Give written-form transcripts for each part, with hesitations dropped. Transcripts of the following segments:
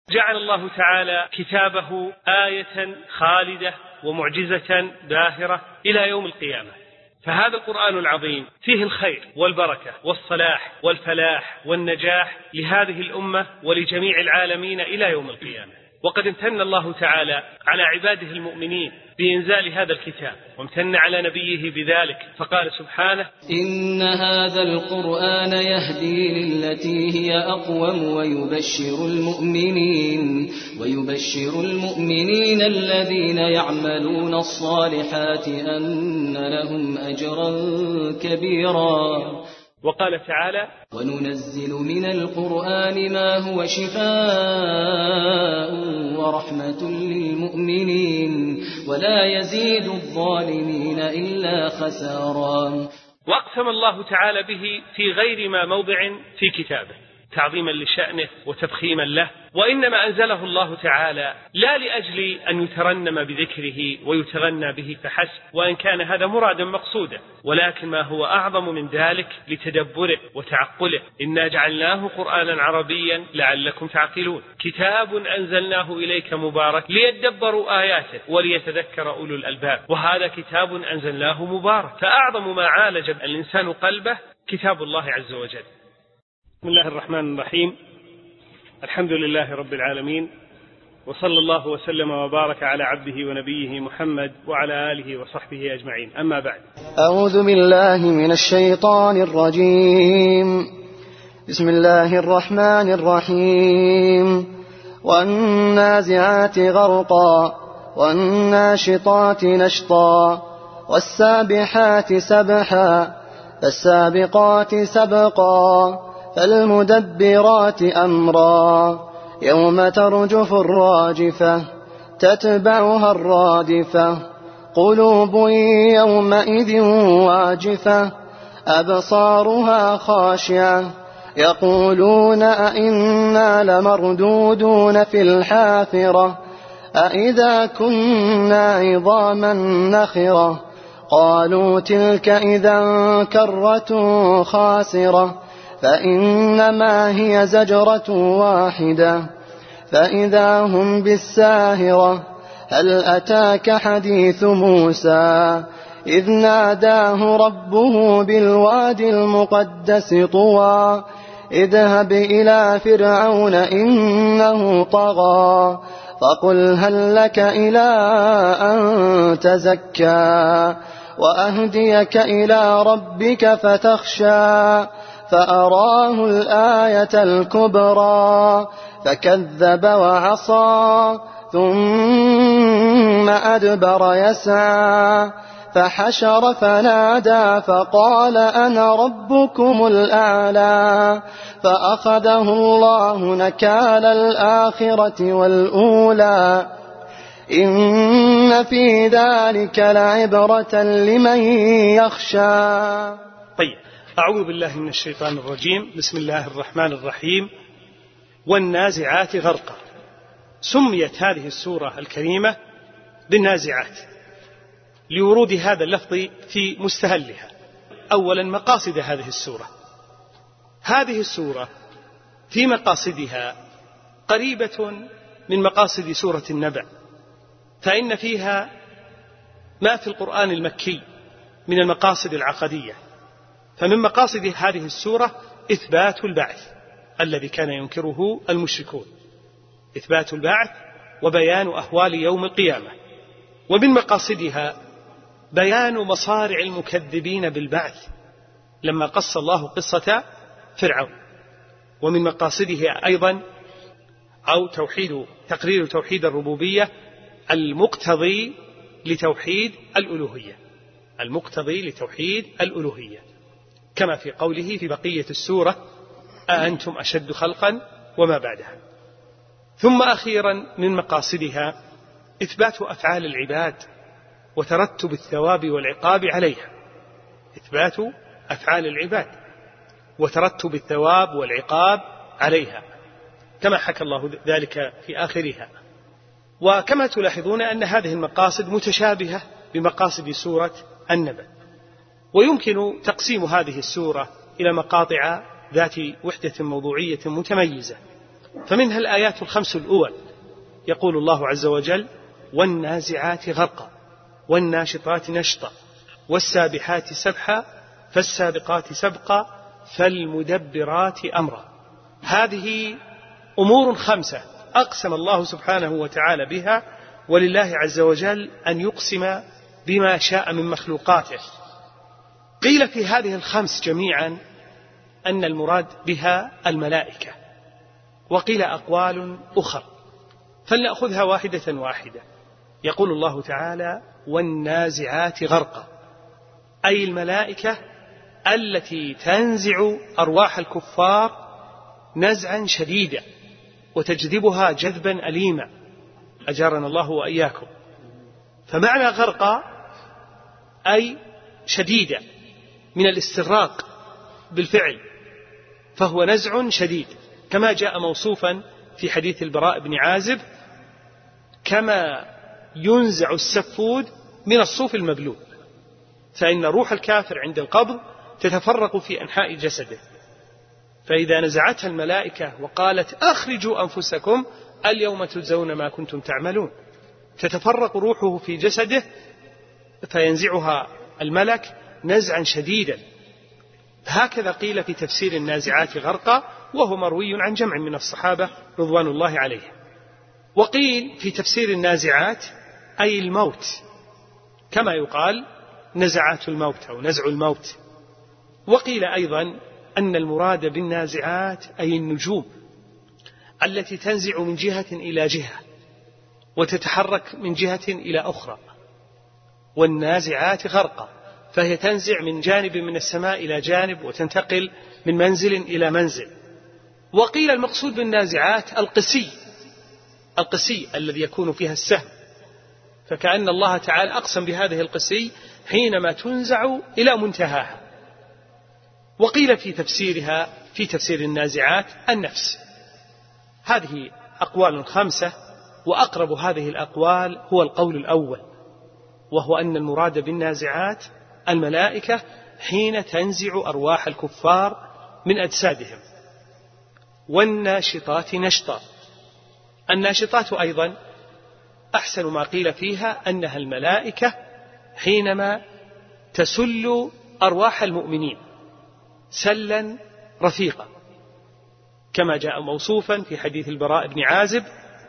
جعل الله تعالى كتابه آية خالدة ومعجزة باهرة إلى يوم القيامة، فهذا القرآن العظيم فيه الخير والبركة والصلاح والفلاح والنجاح لهذه الأمة ولجميع العالمين إلى يوم القيامة. وقد امتن الله تعالى على عباده المؤمنين بإنزال هذا الكتاب، وامتن على نبيه بذلك، فقال سبحانه: إن هذا القرآن يهدي للتي هي أقوم ويبشر المؤمنين الذين يعملون الصالحات أن لهم أجرا كبيرا. وقال تعالى: وننزل من القرآن ما هو شفاء ورحمة للمؤمنين ولا يزيد الظالمين إلا خسارا. وأقسم الله تعالى به في غير ما موضع في كتابه تعظيما لشأنه وتفخيما له، وإنما أنزله الله تعالى لا لأجل أن يترنم بذكره ويتغنى به فحسب، وإن كان هذا مرادا مقصودا، ولكن ما هو أعظم من ذلك لتدبره وتعقله. إنا جعلناه قرآنا عربيا لعلكم تعقلون، كتاب أنزلناه إليك مبارك ليدبروا آياته وليتذكر أولو الألباب. وهذا كتاب أنزلناه مبارك، فأعظم ما عالج الإنسان قلبه كتاب الله عز وجل. بسم الله الرحمن الرحيم، الحمد لله رب العالمين، وصلى الله وسلم وبارك على عبده ونبيه محمد وعلى آله وصحبه أجمعين. أما بعد، أعوذ بالله من الشيطان الرجيم. بسم الله الرحمن الرحيم. والنازعات غرقا والناشطات نشطا والسابحات سبحا فالسابقات سبقا فالمدبرات أمرا يوم ترجف الراجفة تتبعها الرادفة قلوب يومئذ واجفة أبصارها خاشعة يقولون أئنا لمردودون في الحافرة أئذا كنا عظاما نخرة قالوا تلك إذا كرة خاسرة فإنما هي زجرة واحدة فإذا هم بالساهرة هل أتاك حديث موسى إذ ناداه ربه بالوادي المقدس طوى اذهب إلى فرعون إنه طغى فقل هل لك إلى أن تزكى وأهديك إلى ربك فتخشى فأراه الآية الكبرى فكذب وعصى ثم أدبر يسعى فحشر فنادى فقال أنا ربكم الأعلى فأخذه الله نكال الآخرة والأولى إن في ذلك لعبرة لمن يخشى. طيب، أعوذ بالله من الشيطان الرجيم. بسم الله الرحمن الرحيم. والنازعات غرقا. سميت هذه السورة الكريمة بالنازعات لورود هذا اللفظ في مستهلها. أولا، مقاصد هذه السورة. هذه السورة في مقاصدها قريبة من مقاصد سورة النبأ، فإن فيها ما في القرآن المكي من المقاصد العقدية. فمن مقاصد هذه السورة إثبات البعث الذي كان ينكره المشركون، إثبات البعث وبيان أهوال يوم القيامة. ومن مقاصدها بيان مصارع المكذبين بالبعث لما قص الله قصة فرعون. ومن مقاصدها أيضا تقرير توحيد الربوبية المقتضي لتوحيد الألوهية، كما في قوله في بقية السورة أأنتم أشد خلقا وما بعدها. ثم أخيرا من مقاصدها إثبات أفعال العباد وترتب الثواب والعقاب عليها، إثبات أفعال العباد وترتب الثواب والعقاب عليها، كما حكى الله ذلك في آخرها. وكما تلاحظون أن هذه المقاصد متشابهة بمقاصد سورة النبأ. ويمكن تقسيم هذه السورة إلى مقاطع ذات وحدة موضوعية متميزة، فمنها الآيات الخمس الأول، يقول الله عز وجل: والنازعات غرقا والناشطات نشطا والسابحات سبحا فالسابقات سبقا فالمدبرات أمرا. هذه أمور خمسة أقسم الله سبحانه وتعالى بها، ولله عز وجل أن يقسم بما شاء من مخلوقاته. قيل في هذه الخمس جميعا أن المراد بها الملائكة، وقيل أقوال أخرى، فلنأخذها واحدة واحدة. يقول الله تعالى: والنازعات غرقا، أي الملائكة التي تنزع أرواح الكفار نزعا شديدا وتجذبها جذبا أليما، أجارنا الله وإياكم. فمعنى غرقا أي شديدة من الاستغراق بالفعل، فهو نزع شديد، كما جاء موصوفا في حديث البراء بن عازب: كما ينزع السفود من الصوف المبلول، فإن روح الكافر عند القبض تتفرق في أنحاء جسده، فإذا نزعتها الملائكة وقالت: أخرجوا أنفسكم اليوم تجزون ما كنتم تعملون، تتفرق روحه في جسده فينزعها الملك نزعا شديدا. هكذا قيل في تفسير النازعات غرقا، وهو مروي عن جمع من الصحابة رضوان الله عليهم. وقيل في تفسير النازعات أي الموت، كما يقال نزعات الموت أو نزع الموت. وقيل أيضا أن المراد بالنازعات أي النجوم التي تنزع من جهة إلى جهة وتتحرك من جهة إلى أخرى. والنازعات غرقا، فهي تنزع من جانب من السماء إلى جانب وتنتقل من منزل إلى منزل. وقيل المقصود بالنازعات القسي الذي يكون فيها السهم، فكأن الله تعالى أقسم بهذه القسي حينما تنزع إلى منتهاها. وقيل في تفسيرها في تفسير النازعات النفس. هذه أقوال خمسة، وأقرب هذه الأقوال هو القول الأول، وهو أن المراد بالنازعات الملائكة حين تنزع أرواح الكفار من أجسادهم. والناشطات نشطا، الناشطات أيضا أحسن ما قيل فيها أنها الملائكة حينما تسل أرواح المؤمنين سلا رفيقا، كما جاء موصوفا في حديث البراء بن عازب: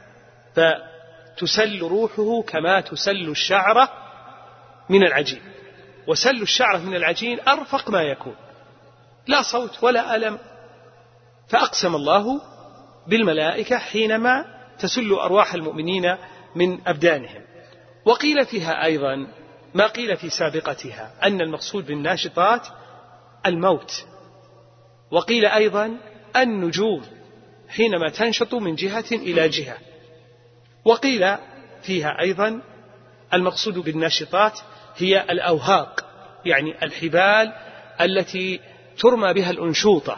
فتسل روحه كما تسل الشعرة من العجين. وسل الشعرة من العجين أرفق ما يكون، لا صوت ولا ألم. فأقسم الله بالملائكة حينما تسل أرواح المؤمنين من أبدانهم. وقيل فيها أيضا ما قيل في سابقتها، أن المقصود بالناشطات الموت. وقيل أيضا النجوم حينما تنشط من جهة إلى جهة. وقيل فيها أيضا المقصود بالناشطات هي الأوهاق، يعني الحبال التي ترمى بها الأنشوطة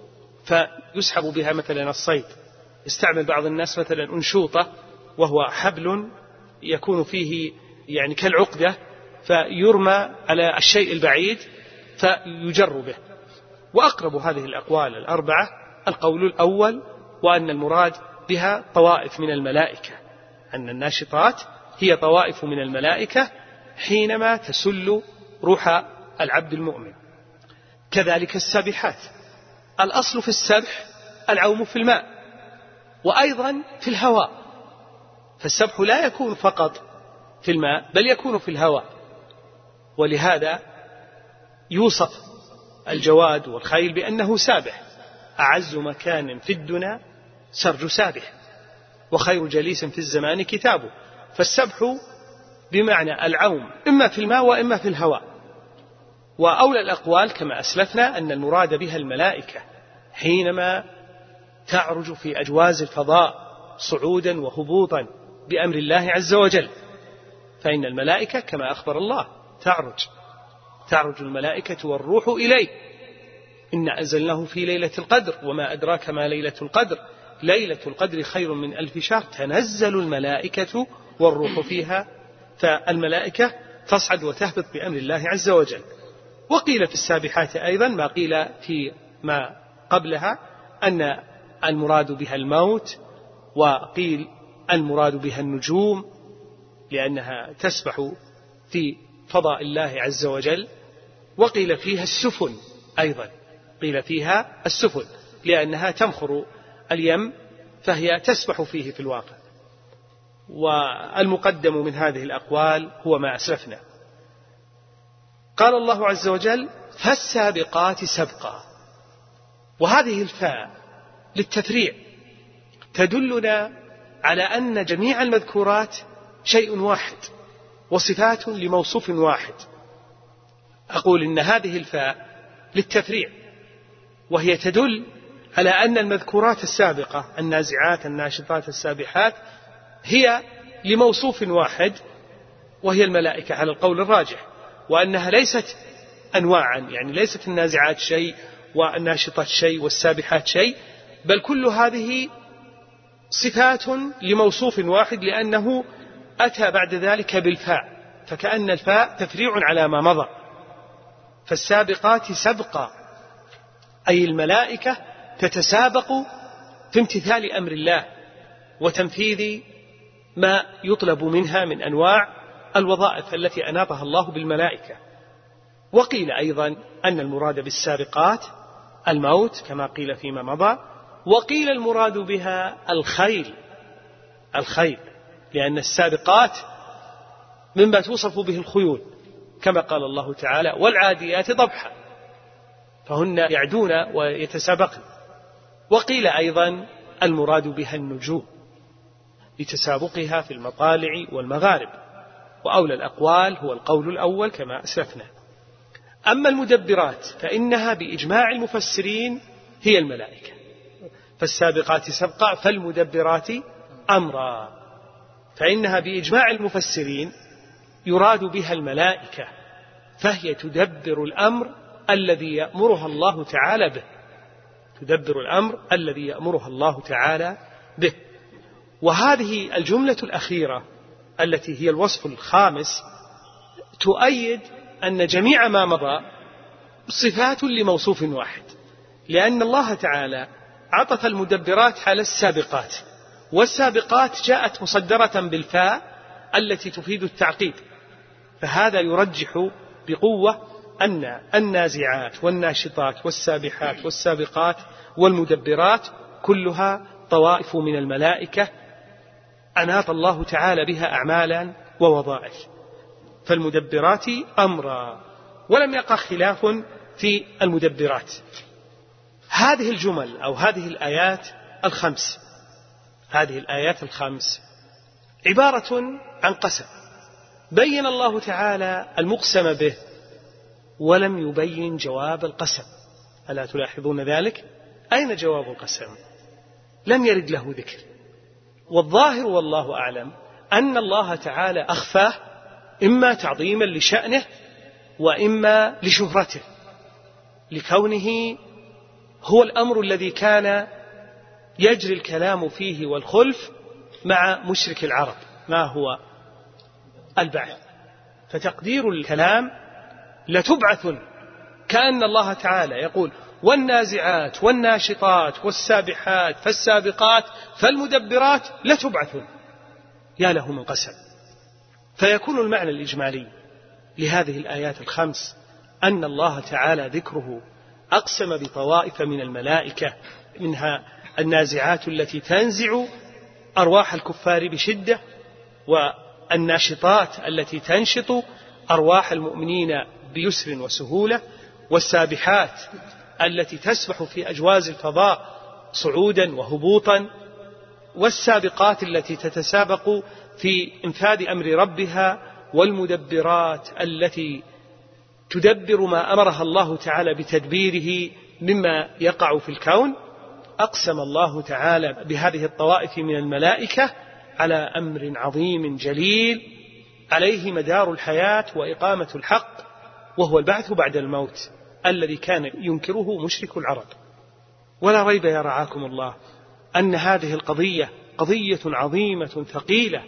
فيسحب بها مثلا الصيد. استعمل بعض الناس مثلا أنشوطة، وهو حبل يكون فيه يعني كالعقدة، فيرمى على الشيء البعيد فيجر به. وأقرب هذه الأقوال الأربعة القول الأول، وأن المراد بها طوائف من الملائكة، أن الناشطات هي طوائف من الملائكة حينما تسل روح العبد المؤمن. كذلك السابحات، الأصل في السبح العوم في الماء وأيضا في الهواء، فالسبح لا يكون فقط في الماء بل يكون في الهواء. ولهذا يوصف الجواد والخيل بأنه سابح: أعز مكان في الدنا سرج سابح، وخير جليس في الزمان كتابه. فالسبح بمعنى العوم إما في الماء وإما في الهواء. وأولى الأقوال كما أسلفنا أن المراد بها الملائكة حينما تعرج في أجواز الفضاء صعودا وهبوطا بأمر الله عز وجل، فإن الملائكة كما أخبر الله تعرج الملائكة والروح إليه. إن أنزلناه في ليلة القدر وما أدراك ما ليلة القدر، ليلة القدر خير من 1000 شهر، تنزل الملائكة والروح فيها. فالملائكة تصعد وتهبط بأمر الله عز وجل. وقيل في السابحات أيضا ما قيل في ما قبلها، أن المراد بها الموت، وقيل المراد بها النجوم لأنها تسبح في فضاء الله عز وجل، وقيل فيها السفن أيضا، قيل فيها السفن لأنها تمخر اليم فهي تسبح فيه في الواقع. والمقدم من هذه الأقوال هو ما أسلفنا. قال الله عز وجل: فالسابقات سبقا، وهذه الفاء للتفريع تدلنا على أن جميع المذكورات شيء واحد وصفات لموصوف واحد. أقول إن هذه الفاء للتفريع، وهي تدل على أن المذكورات السابقة النازعات الناشطات السابحات هي لموصوف واحد وهي الملائكة على القول الراجح، وأنها ليست أنواعا، يعني ليست النازعات شيء والناشطات شيء والسابحات شيء، بل كل هذه صفات لموصوف واحد، لأنه أتى بعد ذلك بالفاء، فكأن الفاء تفريع على ما مضى. فالسابقات سبقا أي الملائكة تتسابق في امتثال أمر الله وتنفيذ ما يطلب منها من أنواع الوظائف التي أناطها الله بالملائكة. وقيل أيضا أن المراد بالسابقات الموت كما قيل فيما مضى، وقيل المراد بها الخيل لأن السابقات مما توصف به الخيول، كما قال الله تعالى: والعاديات ضبحا، فهن يعدون ويتسابقن. وقيل أيضا المراد بها النجوم لتسابقها في المطالع والمغارب، وأولى الأقوال هو القول الأول كما أسلفنا. أما المدبرات فإنها بإجماع المفسرين هي الملائكة، فالسابقات سبقا فالمدبرات أمرا، فإنها بإجماع المفسرين يراد بها الملائكة، فهي تدبر الأمر الذي يأمرها الله تعالى به، تدبر الأمر الذي يأمرها الله تعالى به. وهذه الجملة الأخيرة التي هي الوصف الخامس تؤيد أن جميع ما مضى صفات لموصوف واحد، لأن الله تعالى عطف المدبرات على السابقات، والسابقات جاءت مصدرة بالفاء التي تفيد التعقيد، فهذا يرجح بقوة أن النازعات والناشطات والسابحات والسابقات والمدبرات كلها طوائف من الملائكة أناط الله تعالى بها أعمالا ووظائف، فالمدبرات أمرا. ولم يقع خلاف في المدبرات. هذه الجمل أو هذه الآيات الخمس عبارة عن قسم، بين الله تعالى المقسم به ولم يبين جواب القسم. ألا تلاحظون ذلك؟ أين جواب القسم؟ لم يرد له ذكر. والظاهر والله أعلم أن الله تعالى أخفاه، إما تعظيما لشأنه وإما لشهرته، لكونه هو الأمر الذي كان يجري الكلام فيه والخلف مع مشرك العرب، ما هو البعث. فتقدير الكلام لتبعثن، كأن الله تعالى يقول: والنازعات والناشطات والسابحات فالسابقات فالمدبرات لتبعثن. يا له من قسم. فيكون المعنى الإجمالي لهذه الآيات الخمس أن الله تعالى ذكره أقسم بطوائف من الملائكة، منها النازعات التي تنزع أرواح الكفار بشدة، والناشطات التي تنشط أرواح المؤمنين بيسر وسهولة، والسابحات التي تسبح في أجواز الفضاء صعودا وهبوطا، والسابقات التي تتسابق في إنفاذ أمر ربها، والمدبرات التي تدبر ما أمرها الله تعالى بتدبيره مما يقع في الكون. أقسم الله تعالى بهذه الطوائف من الملائكة على أمر عظيم جليل عليه مدار الحياة وإقامة الحق، وهو البعث بعد الموت الذي كان ينكره مشرك العرب. ولا ريب يا رعاكم الله أن هذه القضية قضية عظيمة ثقيلة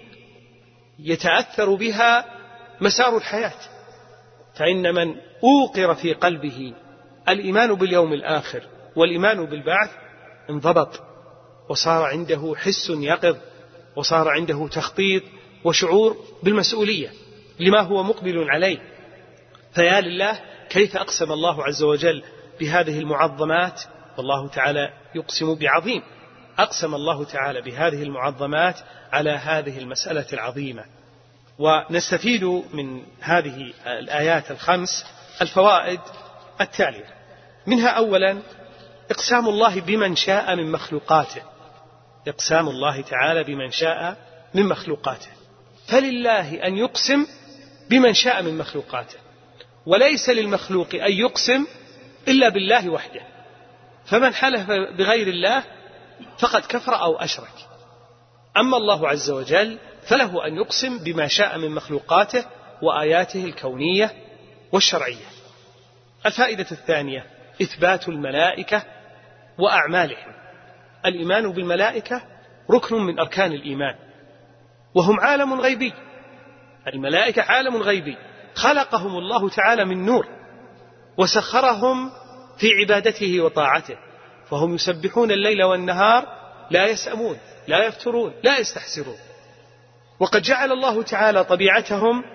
يتأثر بها مسار الحياة، فإن من أوقر في قلبه الإيمان باليوم الآخر والإيمان بالبعث انضبط وصار عنده حس يقظ، وصار عنده تخطيط وشعور بالمسؤولية لما هو مقبل عليه. فيا لله كيف أقسم الله عز وجل بهذه المعظمات، والله تعالى يقسم بعظيم. أقسم الله تعالى بهذه المعظمات على هذه المسألة العظيمة. ونستفيد من هذه الآيات الخمس الفوائد التالية: منها أولا إقسام الله بمن شاء من مخلوقاته، إقسام الله تعالى بمن شاء من مخلوقاته، فلله أن يقسم بمن شاء من مخلوقاته، وليس للمخلوق أن يقسم إلا بالله وحده، فمن حلف بغير الله فقد كفر أو أشرك. أما الله عز وجل فله أن يقسم بما شاء من مخلوقاته وآياته الكونية والشرعية. الفائدة الثانية إثبات الملائكة وأعمالهم. الإيمان بالملائكة ركن من أركان الإيمان، وهم عالم غيبي. الملائكة عالم غيبي خلقهم الله تعالى من نور، وسخرهم في عبادته وطاعته، فهم يسبحون الليل والنهار لا يسأمون لا يفترون لا يستحسرون. وقد جعل الله تعالى طبيعتهم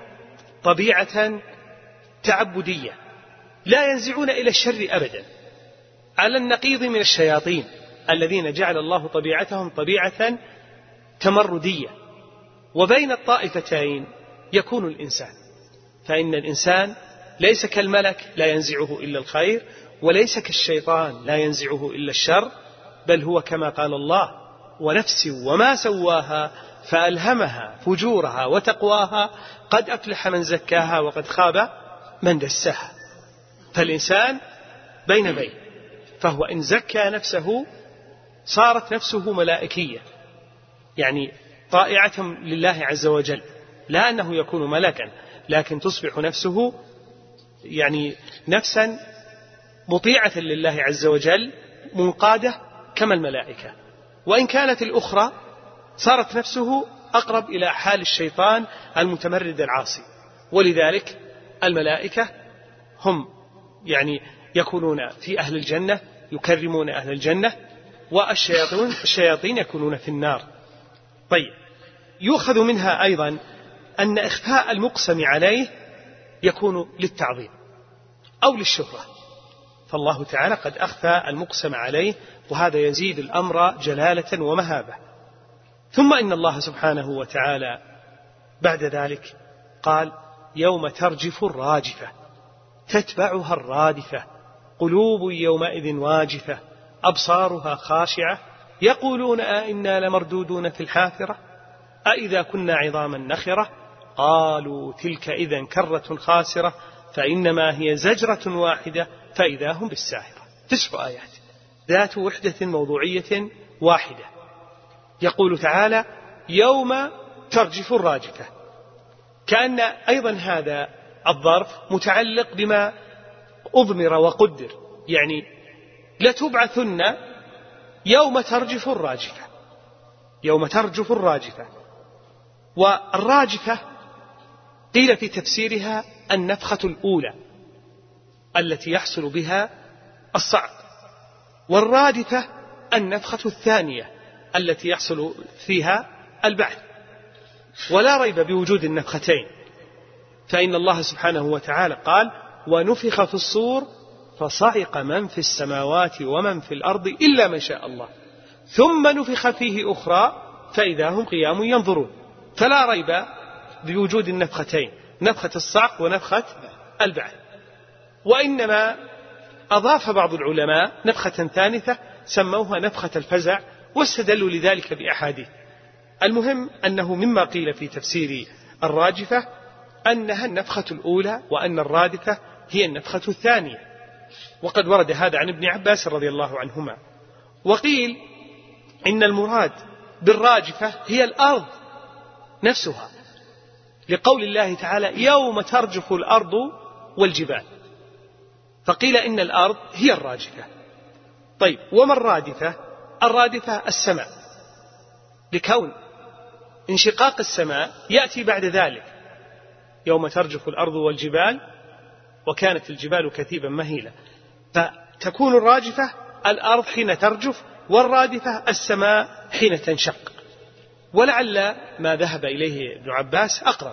طبيعة تعبدية، لا ينزعون إلى الشر أبدا، على النقيض من الشياطين الذين جعل الله طبيعتهم طبيعة تمردية. وبين الطائفتين يكون الإنسان، فإن الإنسان ليس كالملك لا ينزعه إلا الخير، وليس كالشيطان لا ينزعه إلا الشر، بل هو كما قال الله: ونفس وما سواها فألهمها فجورها وتقواها قد أفلح من زكاها وقد خاب من دساها. فالإنسان بين بين، فهو إن زكى نفسه صارت نفسه ملائكية، يعني طائعة لله عز وجل، لا أنه يكون ملكا، لكن تصبح نفسه يعني نفسا مطيعة لله عز وجل منقادة كما الملائكة. وإن كانت الأخرى صارت نفسه أقرب إلى حال الشيطان المتمرد العاصي. ولذلك الملائكة هم يعني يكونون في أهل الجنة، يكرمون أهل الجنة، والشياطين يكونون في النار. طيب، يؤخذ منها أيضا أن إخفاء المقسم عليه يكون للتعظيم أو للشهرة، فالله تعالى قد أخفى المقسم عليه، وهذا يزيد الأمر جلالة ومهابة. ثم إن الله سبحانه وتعالى بعد ذلك قال: يوم ترجف الراجفة تتبعها الرادفة قلوب يومئذ واجفة أبصارها خاشعة يقولون أئنا لمردودون في الحافرة أئذا كنا عظاما نخرة قالوا تلك إذا كرة خاسرة فإنما هي زجرة واحدة فإذا هم بالساهرة. 9 آيات ذات وحدة موضوعية واحدة. يقول تعالى: يوم ترجف الراجفة، كأن أيضا هذا الظرف متعلق بما أضمر وقدر، يعني لتبعثن يوم ترجف الراجفة، يوم ترجف الراجفة. والراجفة قيل في تفسيرها النفخة الأولى التي يحصل بها الصعق، والرادفة النفخة الثانية التي يحصل فيها البعث. ولا ريب بوجود النفختين، فإن الله سبحانه وتعالى قال: ونفخ في الصور فصعق من في السماوات ومن في الأرض إلا من شاء الله ثم نفخ فيه أخرى فإذا هم قيام ينظرون. فلا ريب بوجود النفختين، نفخة الصعق ونفخة البعث. وإنما أضاف بعض العلماء نفخة ثالثة سموها نفخة الفزع، واستدلوا لذلك بأحاديث. المهم أنه مما قيل في تفسير الراجفة أنها النفخة الأولى، وأن الرادفة هي النفخة الثانية، وقد ورد هذا عن ابن عباس رضي الله عنهما. وقيل إن المراد بالراجفة هي الأرض نفسها، لقول الله تعالى: يوم ترجف الأرض والجبال، فقيل إن الأرض هي الراجفة. طيب، وما الرادفة؟ الرادفة السماء، لكون انشقاق السماء يأتي بعد ذلك، يوم ترجف الأرض والجبال وكانت الجبال كثيبا مهيلا، فتكون الراجفة الأرض حين ترجف والرادفة السماء حين تنشق. ولعل ما ذهب إليه ابن عباس أقرب.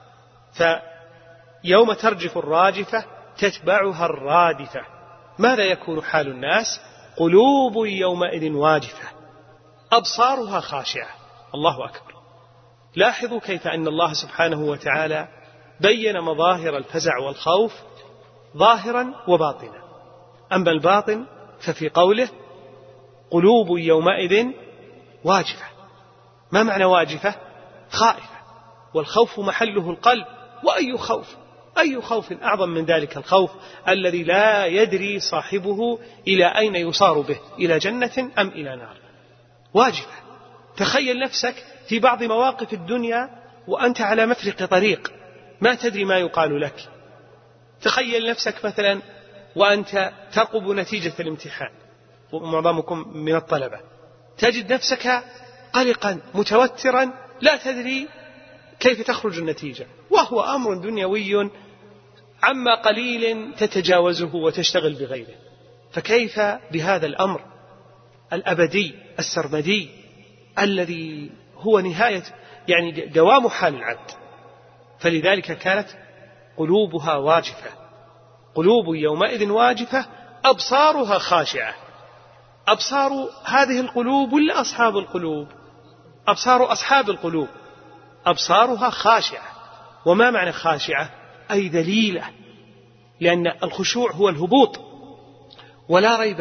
فيوم ترجف الراجفة تتبعها الرادفة. ماذا يكون حال الناس؟ قلوب يومئذ واجفة أبصارها خاشعة. الله أكبر. لاحظوا كيف أن الله سبحانه وتعالى بين مظاهر الفزع والخوف ظاهرا وباطنا. أما الباطن ففي قوله قلوب يومئذ واجفة. ما معنى واجفة؟ خائفة، والخوف محله القلب. وأي خوف؟ أي خوف أعظم من ذلك الخوف الذي لا يدري صاحبه إلى أين يصار به، إلى جنة أم إلى نار. واجفة. تخيل نفسك في بعض مواقف الدنيا وأنت على مفرق طريق ما تدري ما يقال لك. تخيل نفسك مثلا وأنت ترقب نتيجة الامتحان، ومعظمكم من الطلبة، تجد نفسك قلقا متوترا لا تدري كيف تخرج النتيجة، وهو أمر دنيوي عما قليل تتجاوزه وتشتغل بغيره. فكيف بهذا الأمر الأبدي السرمدي الذي هو نهاية يعني دوام حال العبد؟ فلذلك كانت قلوبها واجفة. قلوب يومئذ واجفة أبصارها خاشعة. أبصار هذه القلوب ولا أصحاب القلوب؟ أبصار أصحاب القلوب. أبصارها خاشعة. وما معنى خاشعة؟ أي ذليلة، لأن الخشوع هو الهبوط. ولا ريب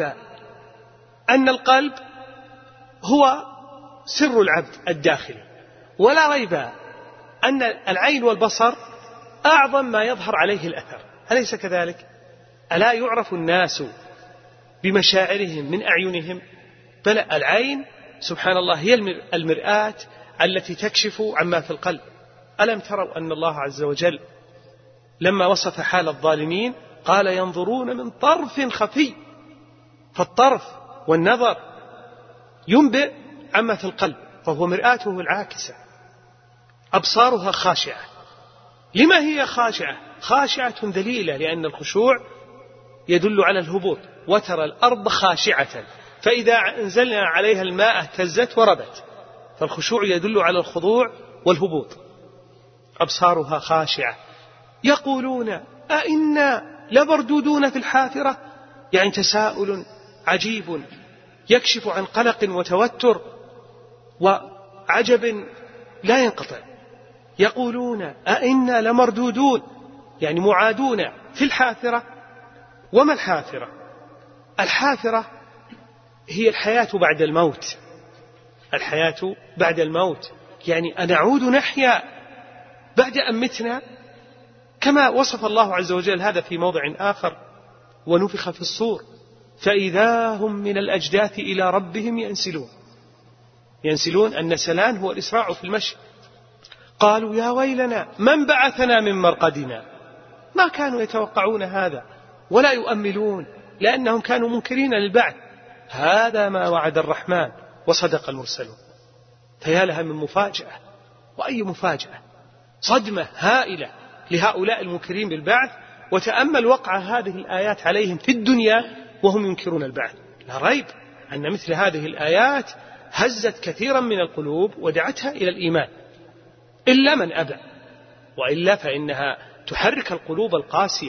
أن القلب هو سر العبد الداخلي، ولا ريب أن العين والبصر أعظم ما يظهر عليه الأثر. أليس كذلك؟ ألا يعرف الناس بمشاعرهم من أعينهم؟ بل العين سبحان الله هي المرآة التي تكشف عما في القلب. ألم تروا أن الله عز وجل لما وصف حال الظالمين قال ينظرون من طرف خفي، فالطرف والنظر ينبئ عما في القلب، فهو مرآته العاكسة. أبصارها خاشعة. لما هي خاشعة؟ خاشعة ذليلة، لأن الخشوع يدل على الهبوط. وترى الأرض خاشعة فإذا أنزلنا عليها الماء اهتزت وربت، فالخشوع يدل على الخضوع والهبوط. أبصارها خاشعة يقولون أئنا لمردودون في الحافرة، يعني تساؤل عجيب يكشف عن قلق وتوتر وعجب لا ينقطع. يقولون أئنا لمردودون، يعني معادون في الحافرة. وما الحافرة؟ الحافرة هي الحياة بعد الموت. الحياة بعد الموت يعني أن نعود نحيا بعد أن متنا، كما وصف الله عز وجل هذا في موضع آخر: ونفخ في الصور فإذا هم من الأجداث إلى ربهم ينسلون. ينسلون النسلان هو الإسراع في المشي. قالوا يا ويلنا من بعثنا من مرقدنا. ما كانوا يتوقعون هذا ولا يؤملون، لأنهم كانوا منكرين للبعث. هذا ما وعد الرحمن وصدق المرسلون. فيا لها من مفاجأة، وأي مفاجأة! صدمة هائلة لهؤلاء المنكرين بالبعث. وتأمل وقع هذه الآيات عليهم في الدنيا وهم ينكرون البعث. لا ريب أن مثل هذه الآيات هزت كثيرا من القلوب ودعتها إلى الإيمان، إلا من أبى، وإلا فإنها تحرك القلوب القاسية.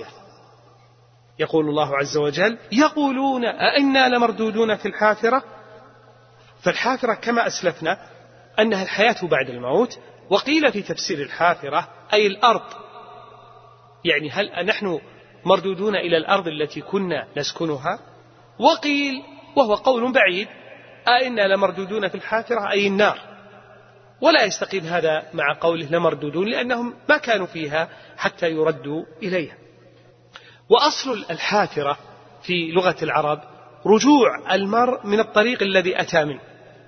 يقول الله عز وجل: يقولون أئنا لمردودون في الحافرة. فالحافرة كما أسلفنا أنها الحياة بعد الموت. وقيل في تفسير الحافرة أي الأرض، يعني هل نحن مردودون إلى الأرض التي كنا نسكنها؟ وقيل وهو قول بعيد: أئنا لمردودون في الحافرة أي النار. ولا يستقيم هذا مع قوله لمردودون، لأنهم ما كانوا فيها حتى يردوا إليها. وأصل الحافرة في لغة العرب رجوع المرء من الطريق الذي أتى منه.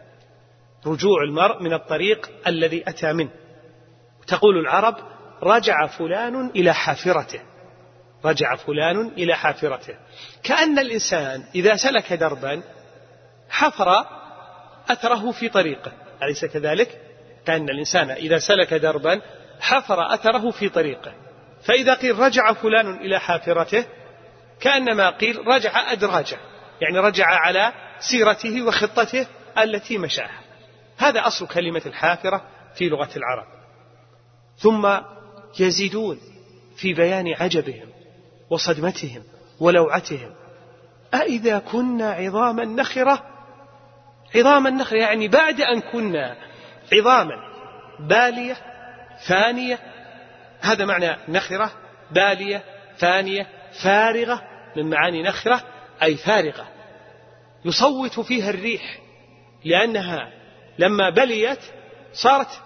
رجوع المرء من الطريق الذي أتى منه. تقول العرب: رجع فلان إلى حافرته. رجع فلان إلى حافرته، كأن الإنسان إذا سلك دربا حفر أثره في طريقه. أليس كذلك؟ كأن الإنسان إذا سلك دربا حفر أثره في طريقه. فإذا قيل رجع فلان إلى حافرته كأنما قيل رجع أدراجه، يعني رجع على سيرته وخطته التي مشاها. هذا أصل كلمة الحافرة في لغة العرب. ثم يزيدون في بيان عجبهم وصدمتهم ولوعتهم: أإذا كنا عظاما نخرة. عظاما نخرة يعني بعد أن كنا عظاما بالية فانية. هذا معنى نخرة: بالية فانية فارغة، من معاني نخرة أي فارغة يصوت فيها الريح، لأنها لما بليت صارت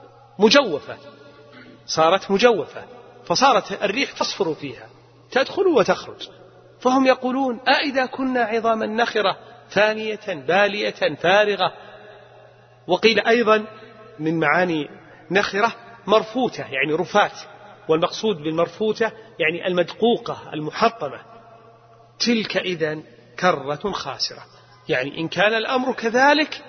مجوفة فصارت الريح تصفر فيها، تدخل وتخرج. فهم يقولون: أإذا كنا عظاما نخرة فانية بالية فارغة. وقيل أيضا من معاني نخرة مرفوتة يعني رفات، والمقصود بالمرفوتة يعني المدقوقة المحطمة. تلك إذن كرة خاسرة، يعني إن كان الأمر كذلك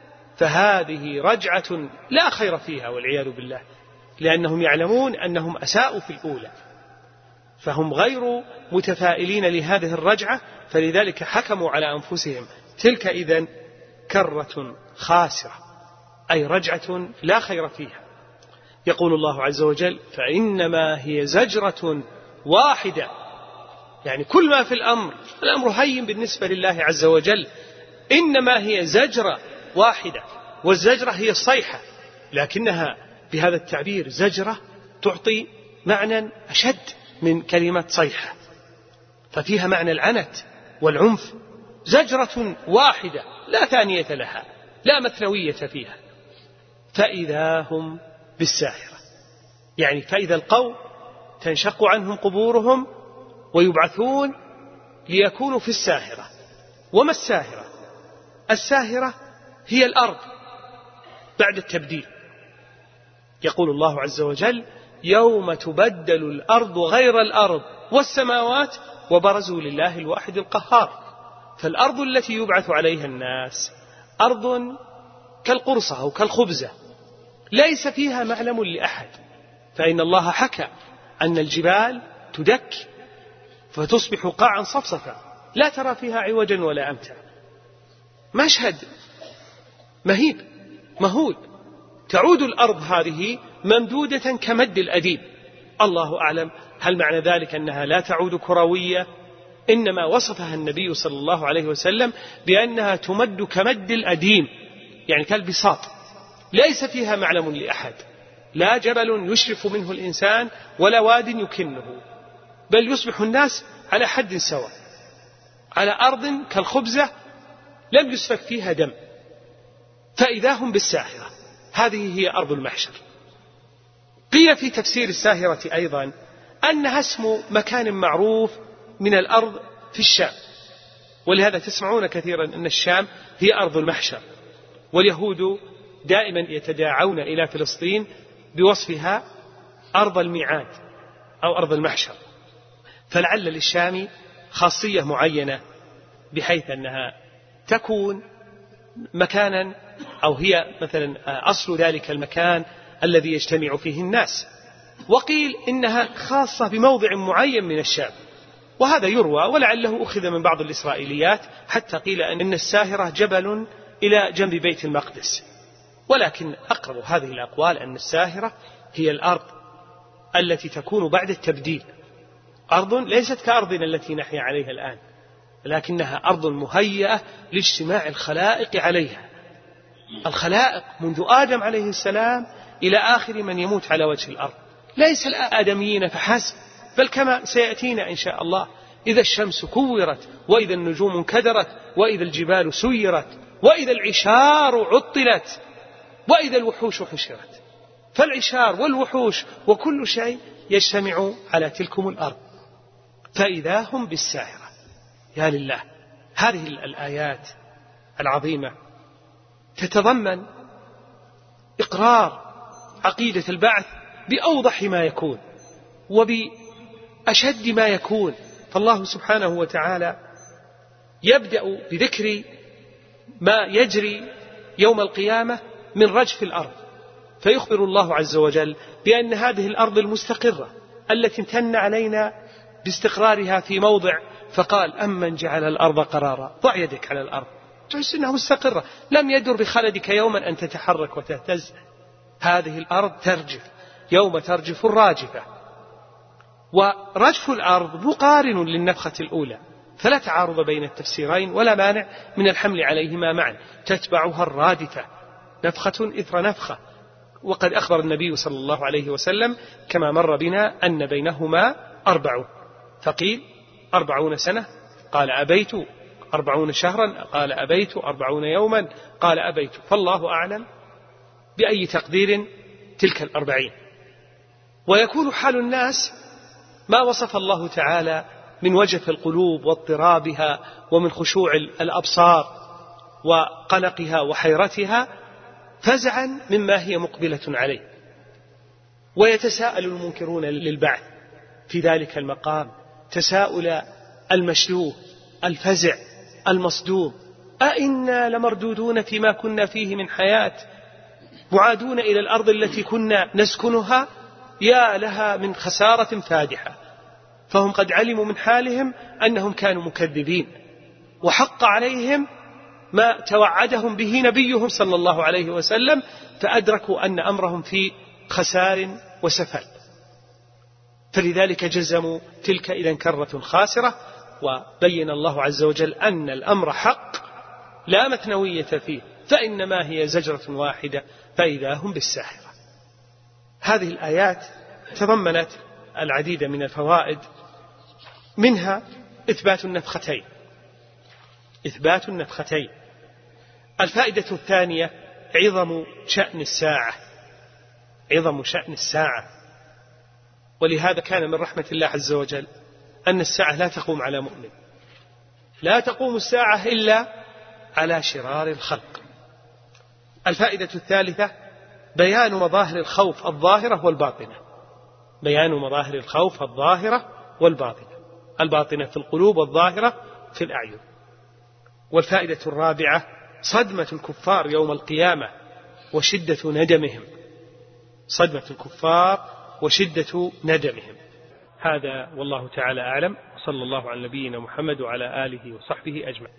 فهذه رجعة لا خير فيها والعياذ بالله، لأنهم يعلمون أنهم أساءوا في الأولى، فهم غير متفائلين لهذه الرجعة، فلذلك حكموا على أنفسهم: تلك إذن كرة خاسرة، أي رجعة لا خير فيها. يقول الله عز وجل: فإنما هي زجرة واحدة، يعني كل ما في الأمر هين بالنسبة لله عز وجل، إنما هي زجرة واحدة. والزجرة هي الصيحة، لكنها بهذا التعبير زجرة تعطي معنى أشد من كلمة صيحة، ففيها معنى العنت والعنف. زجرة واحدة لا ثانية لها، لا مثنوية فيها. فإذا هم بالساهرة، يعني فإذا القوم تنشق عنهم قبورهم ويبعثون ليكونوا في الساهرة. وما الساهرة؟ الساهرة هي الأرض بعد التبديل. يقول الله عز وجل: يوم تبدل الأرض غير الأرض والسماوات وبرزوا لله الواحد القهار. فالأرض التي يبعث عليها الناس أرض كالقرصة أو كالخبزة، ليس فيها معلم لأحد، فإن الله حكى أن الجبال تدك فتصبح قاعا صفصفا لا ترى فيها عوجا ولا أمتا. مشهد مهيب مهول. تعود الأرض هذه ممدودة كمد الأديم. الله أعلم هل معنى ذلك أنها لا تعود كروية؟ إنما وصفها النبي صلى الله عليه وسلم بأنها تمد كمد الأديم، يعني كالبساط، ليس فيها معلم لأحد، لا جبل يشرف منه الإنسان ولا واد يكنه، بل يصبح الناس على حد سواء على أرض كالخبزة لم يسفك فيها دم. فإذا هم بالساهرة، هذه هي أرض المحشر. قيل في تفسير الساهرة أيضا أنها اسم مكان معروف من الأرض في الشام، ولهذا تسمعون كثيرا أن الشام هي أرض المحشر، واليهود دائما يتداعون إلى فلسطين بوصفها أرض الميعاد أو أرض المحشر. فلعل للشام خاصية معينة بحيث أنها تكون مكانا، أو هي مثلا أصل ذلك المكان الذي يجتمع فيه الناس. وقيل إنها خاصة بموضع معين من الشام، وهذا يروى ولعله أخذ من بعض الإسرائيليات، حتى قيل أن الساهرة جبل إلى جنب بيت المقدس. ولكن أقرب هذه الأقوال أن الساهرة هي الأرض التي تكون بعد التبديل، أرض ليست كأرضنا التي نحيا عليها الآن، لكنها أرض مهيئة لاجتماع الخلائق عليها. الخلائق منذ آدم عليه السلام إلى آخر من يموت على وجه الأرض، ليس الآدميين فحسب، بل كما سيأتينا إن شاء الله: إذا الشمس كورت، وإذا النجوم انكدرت، وإذا الجبال سيرت، وإذا العشار عطلت، وإذا الوحوش حشرت. فالعشار والوحوش وكل شيء يجتمع على تلكم الأرض. فإذا هم بالساهرة. يا لله، هذه الآيات العظيمة تتضمن إقرار عقيدة البعث بأوضح ما يكون وبأشد ما يكون. فالله سبحانه وتعالى يبدأ بذكر ما يجري يوم القيامة من رجف الأرض، فيخبر الله عز وجل بأن هذه الأرض المستقرة التي امتن علينا باستقرارها في موضع، فقال: أمن جعل الأرض قرارا. ضع يدك على الأرض تحس أنها مستقرة، لم يدر بخلدك يوما أن تتحرك وتهتز. هذه الأرض ترجف يوم ترجف الراجفة. ورجف الأرض مقارن للنفخة الأولى، فلا تعارض بين التفسيرين ولا مانع من الحمل عليهما معا. تتبعها الرادفة، نفخة إثر نفخة. وقد أخبر النبي صلى الله عليه وسلم كما مر بنا أن بينهما 40، فقيل 40 سنة قال أبيت، 40 شهرا قال أبيت، 40 يوما قال أبيت، فالله أعلم بأي تقدير تلك 40. ويكون حال الناس ما وصف الله تعالى من وجف القلوب واضطرابها ومن خشوع الأبصار وقلقها وحيرتها فزعا مما هي مقبلة عليه. ويتساءل المنكرون للبعث في ذلك المقام تساؤل المشلوه الفزع المصدوم: أئنا لمردودون فيما كنا فيه من حياة، معادون إلى الأرض التي كنا نسكنها؟ يا لها من خسارة فادحة. فهم قد علموا من حالهم أنهم كانوا مكذبين، وحق عليهم ما توعدهم به نبيهم صلى الله عليه وسلم، فأدركوا أن أمرهم في خسار وسفل، فلذلك جزموا تلك إذن كرة خاسرة. وبين الله عز وجل أن الأمر حق لا مثنوية فيه، فإنما هي زجرة واحدة فإذا هم بالساحرة. هذه الآيات تضمنت العديد من الفوائد، منها إثبات النفختين. إثبات النفختين. الفائدة الثانية عظم شأن الساعة، عظم شأن الساعة. ولهذا كان من رحمة الله عز وجل أن الساعة لا تقوم على مؤمن، لا تقوم الساعة إلا على شرار الخلق. الفائدة الثالثة بيان مظاهر الخوف الظاهرة والباطنة، بيان مظاهر الخوف الظاهرة والباطنة، الباطنة في القلوب والظاهرة في الأعين. والفائدة الرابعة صدمة الكفار يوم القيامة وشدة ندمهم، صدمة الكفار وشدة ندمهم. هذا والله تعالى أعلم، صلى الله على نبينا محمد وعلى آله وصحبه أجمعين.